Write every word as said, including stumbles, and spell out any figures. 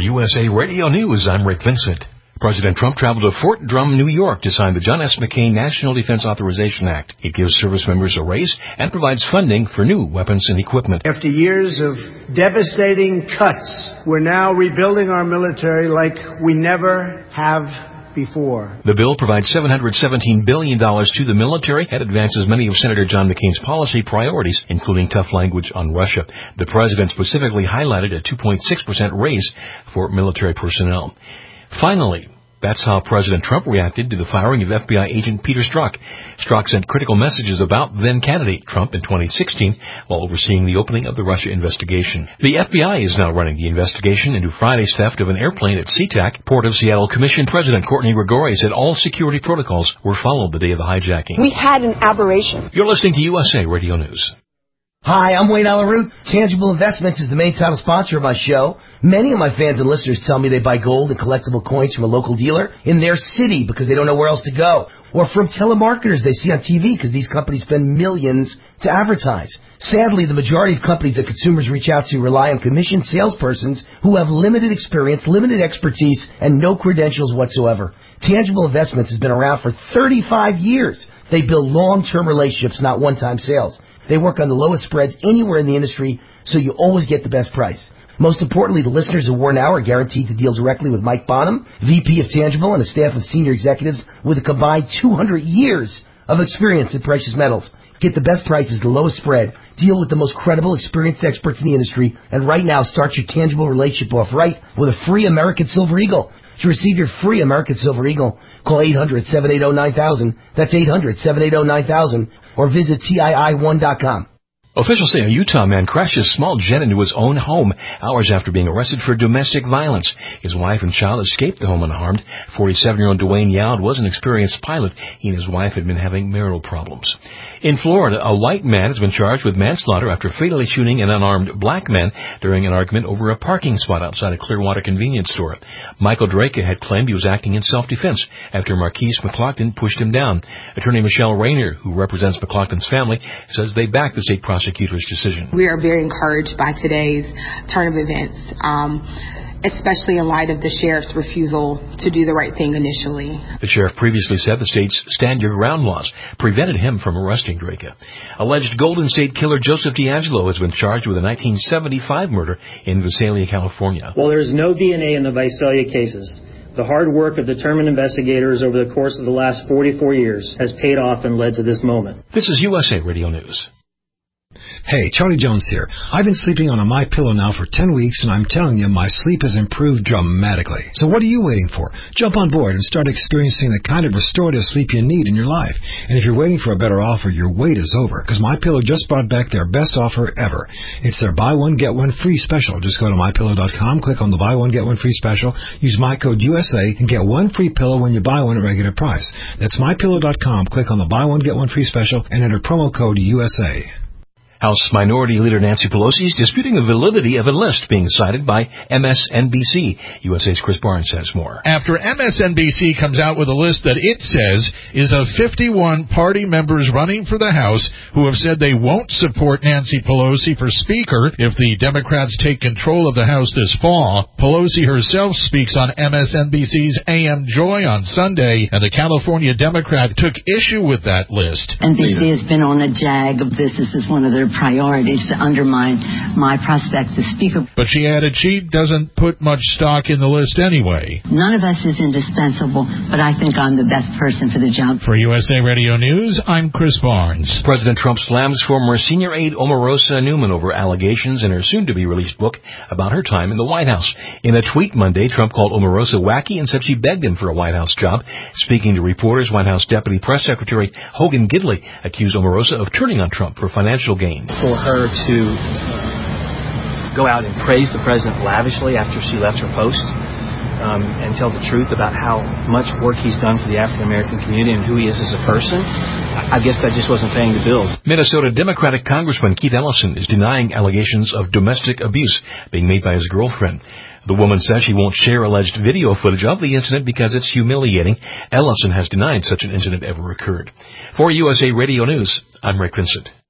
U S A Radio News, I'm Rick Vincent. President Trump traveled to Fort Drum, New York to sign the John S. McCain National Defense Authorization Act. It gives service members a raise and provides funding for new weapons and equipment. After years of devastating cuts, we're now rebuilding our military like we never have before. The bill provides seven hundred seventeen billion dollars to the military and advances many of Senator John McCain's policy priorities, including tough language on Russia. The president specifically highlighted a two point six percent raise for military personnel. Finally, that's how President Trump reacted to the firing of F B I agent Peter Strzok. Strzok sent critical messages about then-candidate Trump in twenty sixteen while overseeing the opening of the Russia investigation. The F B I is now running the investigation into Friday's theft of an airplane at SeaTac. Port of Seattle Commission President Courtney Gregori said all security protocols were followed the day of the hijacking. We had an aberration. You're listening to U S A Radio News. Hi, I'm Wayne Alaroot. Tangible Investments is the main title sponsor of my show. Many of my fans and listeners tell me they buy gold and collectible coins from a local dealer in their city because they don't know where else to go, or from telemarketers they see on T V because these companies spend millions to advertise. Sadly, the majority of companies that consumers reach out to rely on commissioned salespersons who have limited experience, limited expertise, and no credentials whatsoever. Tangible Investments has been around for thirty-five years. They build long-term relationships, not one-time sales. They work on the lowest spreads anywhere in the industry, so you always get the best price. Most importantly, the listeners of War Now are guaranteed to deal directly with Mike Bonham, V P of Tangible, and a staff of senior executives with a combined two hundred years of experience in precious metals. Get the best prices, the lowest spread. Deal with the most credible, experienced experts in the industry. And right now, start your Tangible relationship off right with a free American Silver Eagle. To receive your free American Silver Eagle, call eight hundred, seven eight zero, nine thousand. That's eight hundred, seven eight zero, nine thousand. Or visit T I I one dot com. Officials say a Utah man crashed his small jet into his own home hours after being arrested for domestic violence. His wife and child escaped the home unharmed. forty-seven-year-old Dwayne Yowd was an experienced pilot. He and his wife had been having marital problems. In Florida, a white man has been charged with manslaughter after fatally shooting an unarmed black man during an argument over a parking spot outside a Clearwater convenience store. Michael Drake had claimed he was acting in self-defense after Marquise McLaughlin pushed him down. Attorney Michelle Rayner, who represents McLaughlin's family, says they back the state prosecutor's decision. We are very encouraged by today's turn of events, um, especially in light of the sheriff's refusal to do the right thing initially. The sheriff previously said the state's Stand Your Ground laws prevented him from arresting Drake. Alleged Golden State killer Joseph D'Angelo has been charged with a nineteen seventy-five murder in Visalia, California. While there is no D N A in the Visalia cases, the hard work of determined investigators over the course of the last forty-four years has paid off and led to this moment. This is U S A Radio News. Hey, Charlie Jones here. I've been sleeping on a MyPillow now for ten weeks, and I'm telling you, my sleep has improved dramatically. So what are you waiting for? Jump on board and start experiencing the kind of restorative sleep you need in your life. And if you're waiting for a better offer, your wait is over, because MyPillow just brought back their best offer ever. It's their buy one, get one free special. Just go to my pillow dot com, click on the buy one, get one free special, use my code U S A, and get one free pillow when you buy one at regular price. That's my pillow dot com, click on the buy one, get one free special, and enter promo code U S A. House Minority Leader Nancy Pelosi is disputing the validity of a list being cited by M S N B C. U S A's Chris Barnes has more. After M S N B C comes out with a list that it says is of fifty-one party members running for the House who have said they won't support Nancy Pelosi for Speaker if the Democrats take control of the House this fall, Pelosi herself speaks on M S N B C's A M Joy on Sunday, and the California Democrat took issue with that list. N B C has been on a jag of this. This is one of their priorities to undermine my prospects as Speaker. But she added she doesn't put much stock in the list anyway. None of us is indispensable, but I think I'm the best person for the job. For U S A Radio News, I'm Chris Barnes. President Trump slams former senior aide Omarosa Newman over allegations in her soon-to-be-released book about her time in the White House. In a tweet Monday, Trump called Omarosa wacky and said she begged him for a White House job. Speaking to reporters, White House Deputy Press Secretary Hogan Gidley accused Omarosa of turning on Trump for financial gain. For her to uh, go out and praise the president lavishly after she left her post um, and tell the truth about how much work he's done for the African American community and who he is as a person, I guess that just wasn't paying the bills. Minnesota Democratic Congressman Keith Ellison is denying allegations of domestic abuse being made by his girlfriend. The woman says she won't share alleged video footage of the incident because it's humiliating. Ellison has denied such an incident ever occurred. For U S A Radio News, I'm Rick Vincent.